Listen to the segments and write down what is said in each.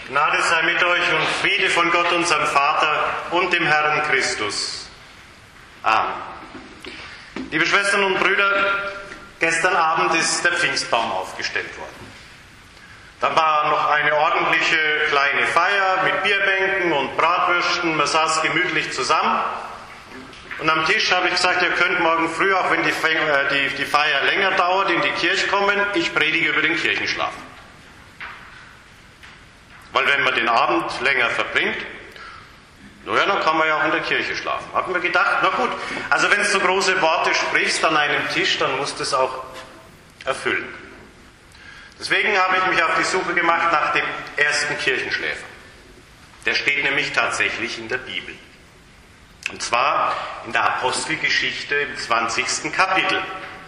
Gnade sei mit euch und Friede von Gott, unserem Vater und dem Herrn Christus. Amen. Liebe Schwestern und Brüder, gestern Abend ist der Pfingstbaum aufgestellt worden. Da war noch eine ordentliche kleine Feier mit Bierbänken und Bratwürsten. Man saß gemütlich zusammen. Und am Tisch habe ich gesagt, ihr könnt morgen früh, auch wenn die Feier länger dauert, in die Kirche kommen. Ich predige über den Kirchenschlaf. Weil wenn man den Abend länger verbringt, naja, dann kann man ja auch in der Kirche schlafen. Haben wir gedacht, na gut, also wenn du so große Worte sprichst an einem Tisch, dann musst du es auch erfüllen. Deswegen habe ich mich auf die Suche gemacht nach dem ersten Kirchenschläfer. Der steht nämlich tatsächlich in der Bibel. Und zwar in der Apostelgeschichte im 20. Kapitel.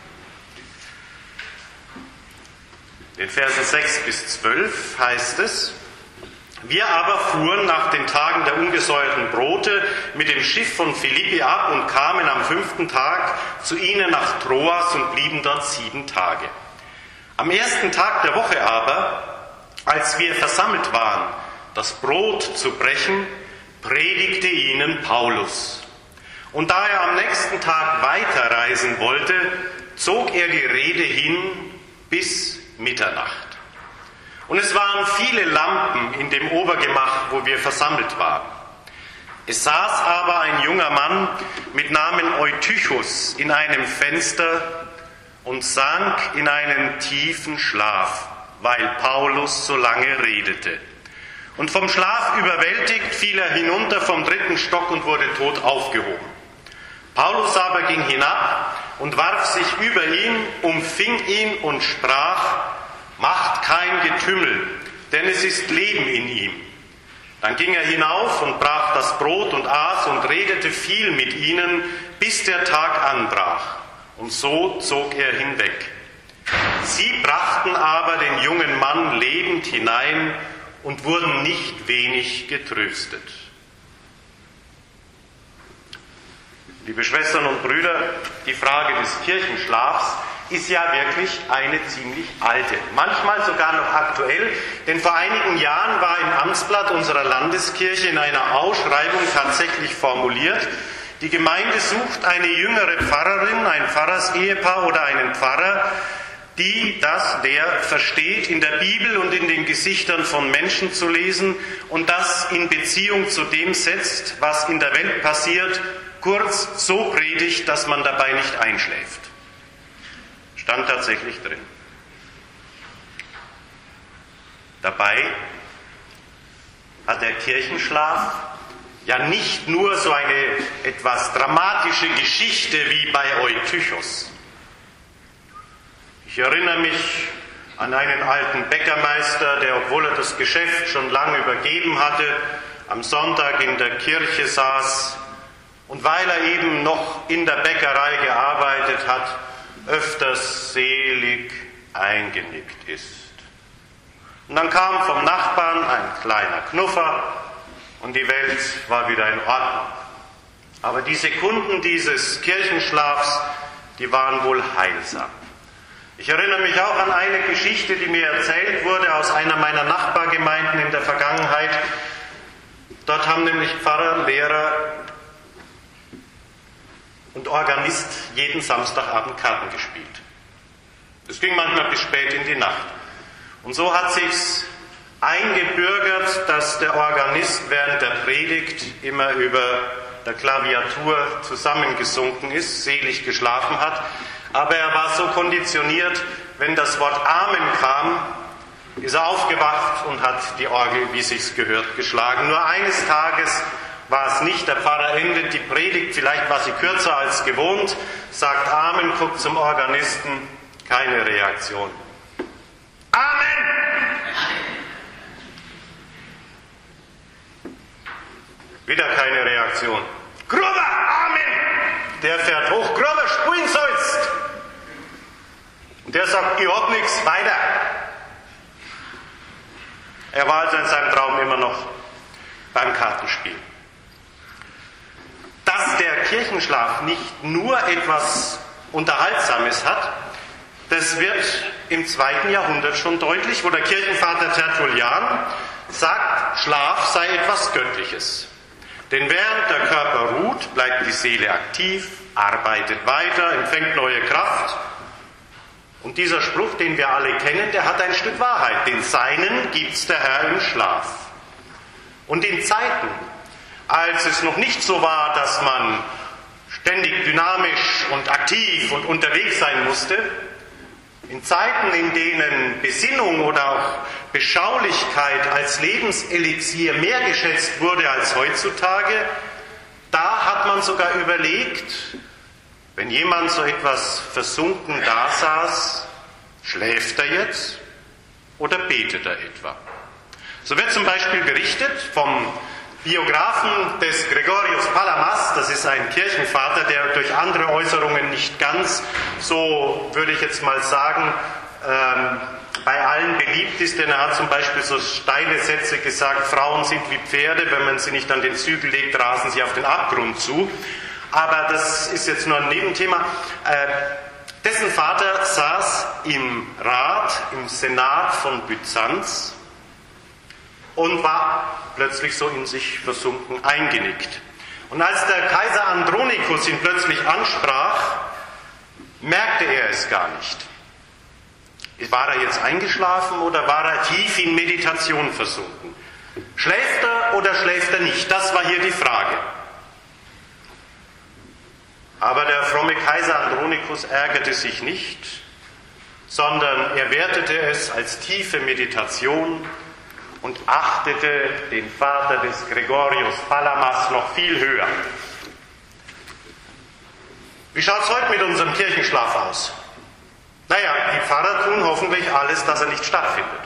In Versen 6 bis 12 heißt es: Wir aber fuhren nach den Tagen der ungesäuerten Brote mit dem Schiff von Philippi ab und kamen am 5. Tag zu ihnen nach Troas und blieben dort 7 Tage. Am 1. Tag der Woche aber, als wir versammelt waren, das Brot zu brechen, predigte ihnen Paulus. Und da er am nächsten Tag weiterreisen wollte, zog er die Rede hin bis Mitternacht. Und es waren viele Lampen in dem Obergemach, wo wir versammelt waren. Es saß aber ein junger Mann mit Namen Eutychus in einem Fenster und sank in einen tiefen Schlaf, weil Paulus so lange redete. Und vom Schlaf überwältigt fiel er hinunter vom 3. Stock und wurde tot aufgehoben. Paulus aber ging hinab und warf sich über ihn, umfing ihn und sprach: Macht kein Getümmel, denn es ist Leben in ihm. Dann ging er hinauf und brach das Brot und aß und redete viel mit ihnen, bis der Tag anbrach. Und so zog er hinweg. Sie brachten aber den jungen Mann lebend hinein und wurden nicht wenig getröstet. Liebe Schwestern und Brüder, die Frage des Kirchenschlafs ist ja wirklich eine ziemlich alte, manchmal sogar noch aktuell, denn vor einigen Jahren war im Amtsblatt unserer Landeskirche in einer Ausschreibung tatsächlich formuliert: Die Gemeinde sucht eine jüngere Pfarrerin, ein Pfarrersehepaar oder einen Pfarrer, der versteht, in der Bibel und in den Gesichtern von Menschen zu lesen und das in Beziehung zu dem setzt, was in der Welt passiert, kurz so predigt, dass man dabei nicht einschläft. Stand tatsächlich drin. Dabei hat der Kirchenschlaf ja nicht nur so eine etwas dramatische Geschichte wie bei Eutychus. Ich erinnere mich an einen alten Bäckermeister, der, obwohl er das Geschäft schon lange übergeben hatte, am Sonntag in der Kirche saß und weil er eben noch in der Bäckerei gearbeitet hat, öfters selig eingenickt ist. Und dann kam vom Nachbarn ein kleiner Knuffer und die Welt war wieder in Ordnung. Aber die Sekunden dieses Kirchenschlafs, die waren wohl heilsam. Ich erinnere mich auch an eine Geschichte, die mir erzählt wurde aus einer meiner Nachbargemeinden in der Vergangenheit. Dort haben nämlich Pfarrer, Lehrer und Organist jeden Samstagabend Karten gespielt. Es ging manchmal bis spät in die Nacht. Und so hat sich's eingebürgert, dass der Organist während der Predigt immer über der Klaviatur zusammengesunken ist, selig geschlafen hat. Aber er war so konditioniert, wenn das Wort Amen kam, ist er aufgewacht und hat die Orgel, wie sich's gehört, geschlagen. Nur eines Tages war es nicht, der Pfarrer endet die Predigt, vielleicht war sie kürzer als gewohnt, sagt Amen, guckt zum Organisten, keine Reaktion. Amen! Wieder keine Reaktion. Gruber, Amen! Der fährt hoch, Gruber, spulen sollst! Und der sagt, ich hab nichts, weiter. Er war also in seinem Traum immer noch beim Kartenspiel. Dass der Kirchenschlaf nicht nur etwas Unterhaltsames hat, das wird im 2. Jahrhundert schon deutlich, wo der Kirchenvater Tertullian sagt, Schlaf sei etwas Göttliches. Denn während der Körper ruht, bleibt die Seele aktiv, arbeitet weiter, empfängt neue Kraft. Und dieser Spruch, den wir alle kennen, der hat ein Stück Wahrheit. Den Seinen gibt's der Herr im Schlaf. Und in Zeiten, als es noch nicht so war, dass man ständig dynamisch und aktiv und unterwegs sein musste, in Zeiten, in denen Besinnung oder auch Beschaulichkeit als Lebenselixier mehr geschätzt wurde als heutzutage, da hat man sogar überlegt, wenn jemand so etwas versunken dasaß, schläft er jetzt oder betet er etwa? So wird zum Beispiel berichtet vom Biografen des Gregorios Palamas, das ist ein Kirchenvater, der durch andere Äußerungen nicht ganz so, würde ich jetzt mal sagen, bei allen beliebt ist, denn er hat zum Beispiel so steile Sätze gesagt, Frauen sind wie Pferde, wenn man sie nicht an den Zügel legt, rasen sie auf den Abgrund zu. Aber das ist jetzt nur ein Nebenthema. Dessen Vater saß im Rat, im Senat von Byzanz und war plötzlich so in sich versunken eingenickt. Und als der Kaiser Andronikus ihn plötzlich ansprach, merkte er es gar nicht. War er jetzt eingeschlafen oder war er tief in Meditation versunken? Schläft er oder schläft er nicht? Das war hier die Frage. Aber der fromme Kaiser Andronikus ärgerte sich nicht, sondern er wertete es als tiefe Meditation und achtete den Vater des Gregorios Palamas noch viel höher. Wie schaut es heute mit unserem Kirchenschlaf aus? Naja, die Pfarrer tun hoffentlich alles, dass er nicht stattfindet.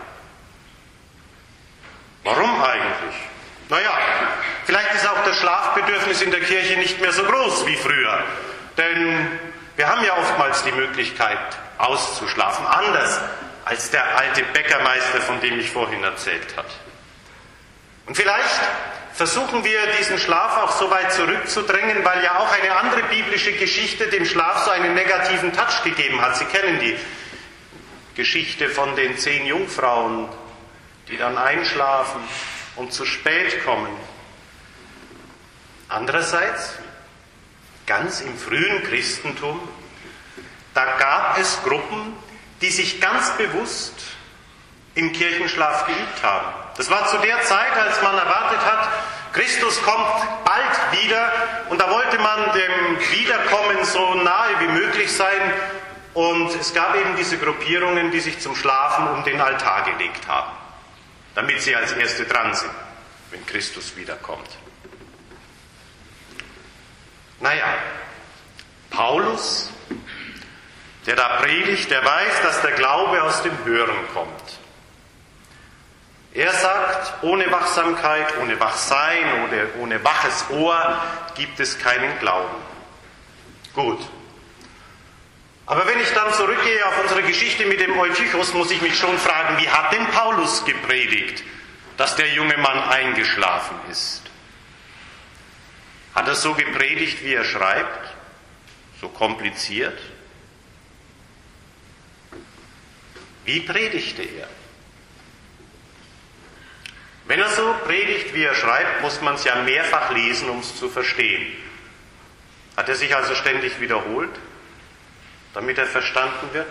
Warum eigentlich? Naja, vielleicht ist auch das Schlafbedürfnis in der Kirche nicht mehr so groß wie früher. Denn wir haben ja oftmals die Möglichkeit auszuschlafen, anders als der alte Bäckermeister, von dem ich vorhin erzählt habe. Und vielleicht versuchen wir diesen Schlaf auch so weit zurückzudrängen, weil ja auch eine andere biblische Geschichte dem Schlaf so einen negativen Touch gegeben hat. Sie kennen die Geschichte von den 10 Jungfrauen, die dann einschlafen und zu spät kommen. Andererseits, ganz im frühen Christentum, da gab es Gruppen, die sich ganz bewusst im Kirchenschlaf geübt haben. Das war zu der Zeit, als man erwartet hat, Christus kommt bald wieder und da wollte man dem Wiederkommen so nahe wie möglich sein und es gab eben diese Gruppierungen, die sich zum Schlafen um den Altar gelegt haben, damit sie als Erste dran sind, wenn Christus wiederkommt. Naja, Paulus, der da predigt, der weiß, dass der Glaube aus dem Hören kommt. Er sagt, ohne Wachsamkeit, ohne Wachsein oder ohne waches Ohr gibt es keinen Glauben. Gut. Aber wenn ich dann zurückgehe auf unsere Geschichte mit dem Eutychus, muss ich mich schon fragen, wie hat denn Paulus gepredigt, dass der junge Mann eingeschlafen ist? Hat er so gepredigt, wie er schreibt? So kompliziert? Wie predigte er? Wenn er so predigt, wie er schreibt, muss man es ja mehrfach lesen, um es zu verstehen. Hat er sich also ständig wiederholt, damit er verstanden wird?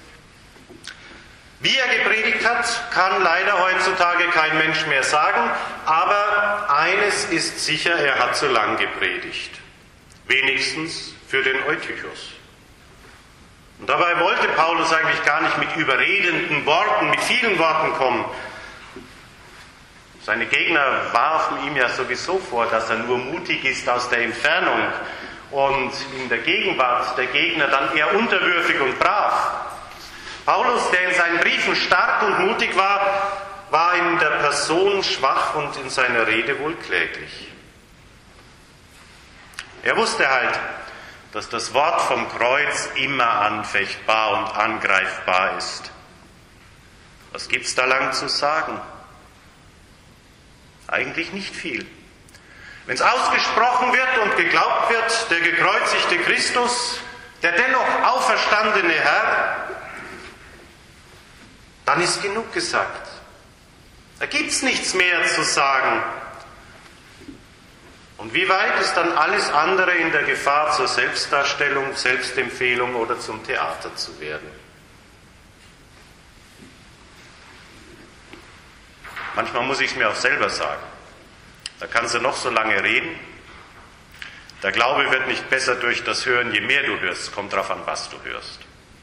Wie er gepredigt hat, kann leider heutzutage kein Mensch mehr sagen, aber eines ist sicher, er hat zu lang gepredigt. Wenigstens für den Eutychus. Und dabei wollte Paulus eigentlich gar nicht mit überredenden Worten, mit vielen Worten kommen. Seine Gegner warfen ihm ja sowieso vor, dass er nur mutig ist aus der Entfernung und in der Gegenwart der Gegner dann eher unterwürfig und brav. Paulus, der in seinen Briefen stark und mutig war, war in der Person schwach und in seiner Rede wohl kläglich. Er wusste halt, dass das Wort vom Kreuz immer anfechtbar und angreifbar ist. Was gibt's da lang zu sagen? Eigentlich nicht viel. Wenn es ausgesprochen wird und geglaubt wird, der gekreuzigte Christus, der dennoch auferstandene Herr, dann ist genug gesagt. Da gibt es nichts mehr zu sagen. Und wie weit ist dann alles andere in der Gefahr, zur Selbstdarstellung, Selbstempfehlung oder zum Theater zu werden? Manchmal muss ich es mir auch selber sagen. Da kannst du noch so lange reden. Der Glaube wird nicht besser durch das Hören, je mehr du hörst. Kommt drauf an, was du hörst.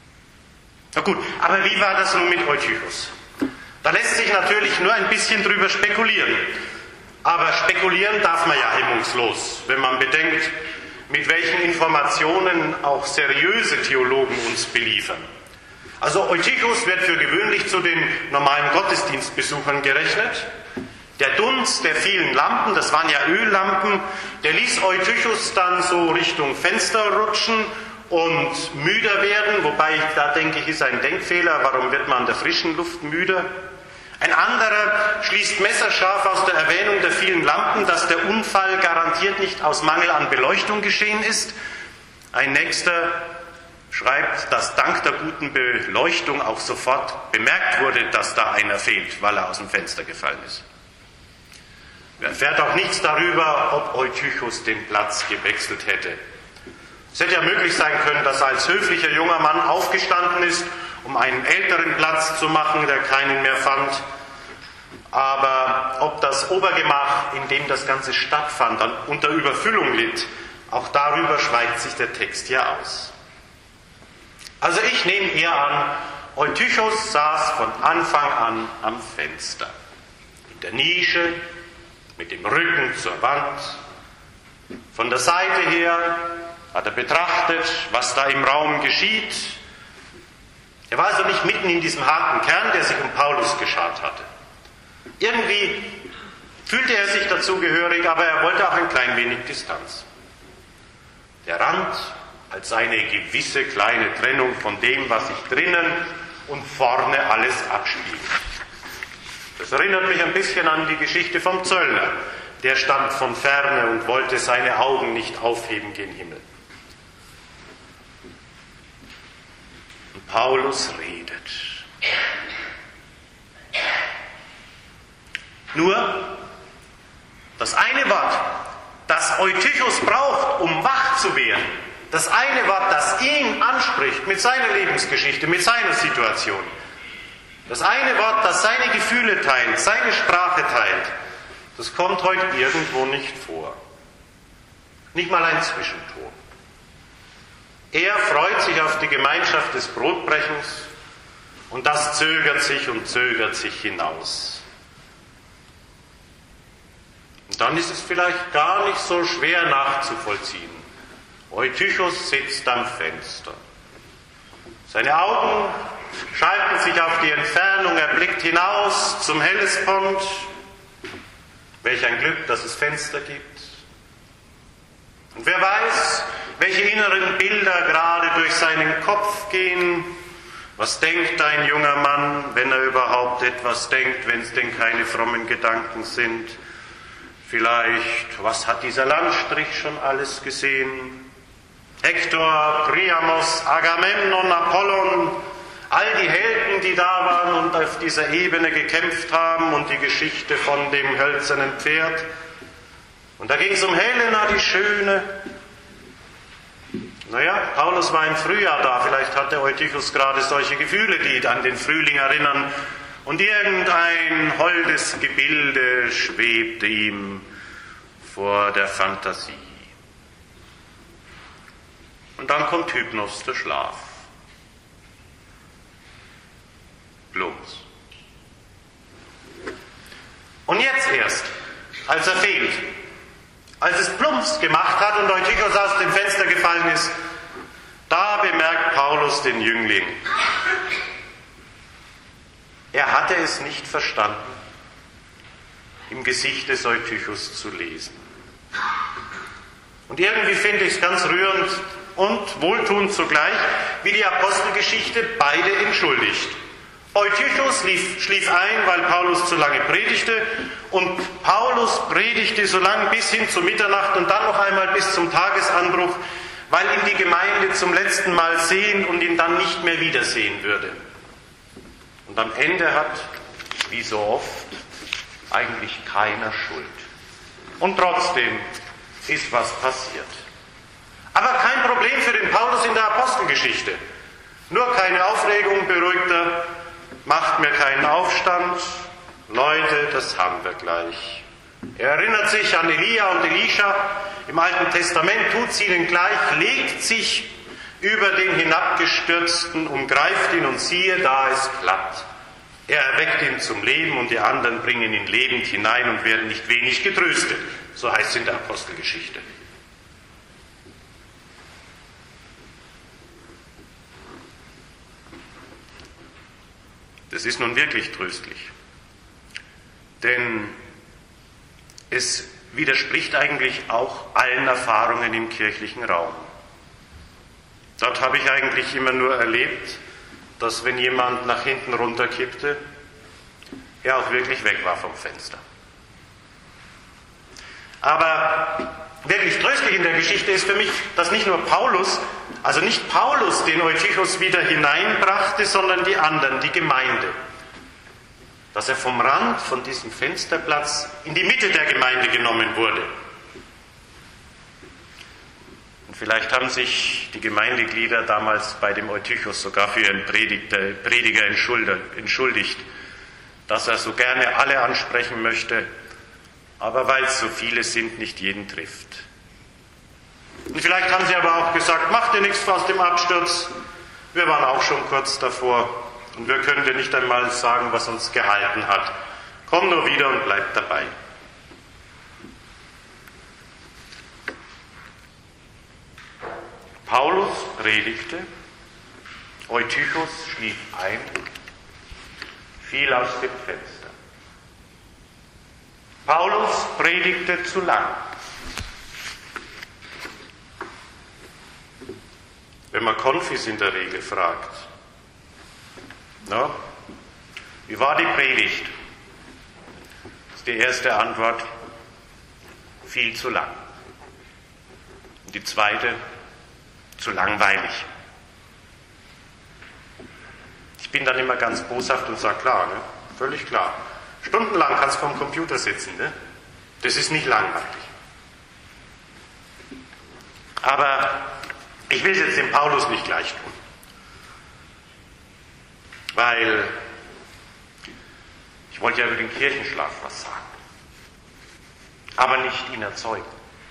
Na gut, aber wie war das nun mit Eutychus? Da lässt sich natürlich nur ein bisschen drüber spekulieren. Aber spekulieren darf man ja hemmungslos, wenn man bedenkt, mit welchen Informationen auch seriöse Theologen uns beliefern. Also Eutychus wird für gewöhnlich zu den normalen Gottesdienstbesuchern gerechnet. Der Dunst der vielen Lampen, das waren ja Öllampen, der ließ Eutychus dann so Richtung Fenster rutschen und müder werden, wobei da denke ich, ist ein Denkfehler, warum wird man an der frischen Luft müder? Ein anderer schließt messerscharf aus der Erwähnung der vielen Lampen, dass der Unfall garantiert nicht aus Mangel an Beleuchtung geschehen ist. Ein nächster schreibt, dass dank der guten Beleuchtung auch sofort bemerkt wurde, dass da einer fehlt, weil er aus dem Fenster gefallen ist. Er erfährt auch nichts darüber, ob Eutychus den Platz gewechselt hätte. Es hätte ja möglich sein können, dass er als höflicher junger Mann aufgestanden ist, um einen älteren Platz zu machen, der keinen mehr fand. Aber ob das Obergemach, in dem das Ganze stattfand, dann unter Überfüllung litt, auch darüber schweigt sich der Text ja aus. Also ich nehme eher an, Eutychus saß von Anfang an am Fenster, in der Nische, mit dem Rücken zur Wand. Von der Seite her hat er betrachtet, was da im Raum geschieht. Er war also nicht mitten in diesem harten Kern, der sich um Paulus geschart hatte. Irgendwie fühlte er sich dazugehörig, aber er wollte auch ein klein wenig Distanz. Der Rand als eine gewisse kleine Trennung von dem, was sich drinnen und vorne alles abspielt. Das erinnert mich ein bisschen an die Geschichte vom Zöllner. Der stand von ferne und wollte seine Augen nicht aufheben gen Himmel. Und Paulus redet. Nur, das eine Wort, das Eutychus braucht, um wach zu werden, das eine Wort, das ihn anspricht mit seiner Lebensgeschichte, mit seiner Situation, das eine Wort, das seine Gefühle teilt, seine Sprache teilt, das kommt heute irgendwo nicht vor. Nicht mal ein Zwischenton. Er freut sich auf die Gemeinschaft des Brotbrechens und das zögert sich hinaus. Und dann ist es vielleicht gar nicht so schwer nachzuvollziehen. Eutychus sitzt am Fenster. Seine Augen schalten sich auf die Entfernung, er blickt hinaus zum Hellespont. Welch ein Glück, dass es Fenster gibt. Und wer weiß, welche inneren Bilder gerade durch seinen Kopf gehen. Was denkt ein junger Mann, wenn er überhaupt etwas denkt, wenn es denn keine frommen Gedanken sind? Vielleicht, was hat dieser Landstrich schon alles gesehen? Hektor, Priamos, Agamemnon, Apollon, all die Helden, die da waren und auf dieser Ebene gekämpft haben und die Geschichte von dem hölzernen Pferd. Und da ging es um Helena, die Schöne. Naja, Paulus war im Frühjahr da, vielleicht hatte Eutychus gerade solche Gefühle, die an den Frühling erinnern. Und irgendein holdes Gebilde schwebte ihm vor der Fantasie. Und dann kommt Hypnos, der Schlaf. Plumps. Und jetzt erst, als er fehlt, als es Plumps gemacht hat und Eutychus aus dem Fenster gefallen ist, da bemerkt Paulus den Jüngling. Er hatte es nicht verstanden, im Gesicht des Eutychus zu lesen. Und irgendwie finde ich es ganz rührend und wohltuend zugleich, wie die Apostelgeschichte beide entschuldigt. Eutychus schlief ein, weil Paulus zu lange predigte, und Paulus predigte so lange bis hin zur Mitternacht und dann noch einmal bis zum Tagesanbruch, weil ihn die Gemeinde zum letzten Mal sehen und ihn dann nicht mehr wiedersehen würde. Und am Ende hat, wie so oft, eigentlich keiner Schuld. Und trotzdem ist was passiert. Aber kein Problem für den Paulus in der Apostelgeschichte. Nur keine Aufregung, beruhigter, macht mir keinen Aufstand. Leute, das haben wir gleich. Er erinnert sich an Elia und Elisha. Im Alten Testament tut sie ihnen gleich, legt sich über den Hinabgestürzten, umgreift ihn und siehe, da ist platt. Er erweckt ihn zum Leben und die anderen bringen ihn lebend hinein und werden nicht wenig getröstet. So heißt es in der Apostelgeschichte. Das ist nun wirklich tröstlich. Denn es widerspricht eigentlich auch allen Erfahrungen im kirchlichen Raum. Dort habe ich eigentlich immer nur erlebt, dass wenn jemand nach hinten runterkippte, er auch wirklich weg war vom Fenster. Aber wirklich tröstlich in der Geschichte ist für mich, dass nicht nur Paulus, also nicht Paulus den Eutychus wieder hineinbrachte, sondern die anderen, die Gemeinde. Dass er vom Rand, von diesem Fensterplatz in die Mitte der Gemeinde genommen wurde. Und vielleicht haben sich die Gemeindeglieder damals bei dem Eutychus sogar für ihren Prediger entschuldigt, dass er so gerne alle ansprechen möchte, aber weil es so viele sind, nicht jeden trifft. Und vielleicht haben sie aber auch gesagt, mach dir nichts aus dem Absturz, wir waren auch schon kurz davor. Und wir können dir nicht einmal sagen, was uns gehalten hat. Komm nur wieder und bleib dabei. Paulus predigte, Eutychus schlief ein, fiel aus dem Fenster. Paulus predigte zu lang. Wenn man Konfis in der Regel fragt, na, wie war die Predigt? Das ist die erste Antwort, viel zu lang. Und die zweite, zu langweilig. Ich bin dann immer ganz boshaft und sage, klar, ne? Völlig klar. Stundenlang kannst du vorm Computer sitzen, ne? Das ist nicht langweilig. Aber ich will es jetzt dem Paulus nicht gleich tun. Weil ich wollte ja über den Kirchenschlaf was sagen, aber nicht ihn erzeugen.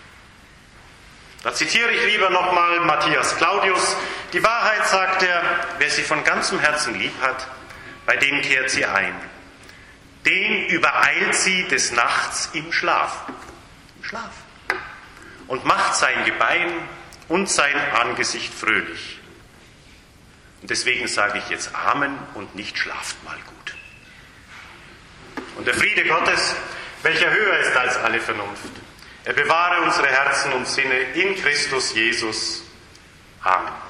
Da zitiere ich lieber nochmal Matthias Claudius. Die Wahrheit, sagt er, wer sie von ganzem Herzen lieb hat, bei dem kehrt sie ein. Den übereilt sie des Nachts im Schlaf. Im Schlaf. Und macht sein Gebein und sein Angesicht fröhlich. Und deswegen sage ich jetzt Amen und nicht schlaft mal gut. Und der Friede Gottes, welcher höher ist als alle Vernunft, er bewahre unsere Herzen und Sinne in Christus Jesus. Amen.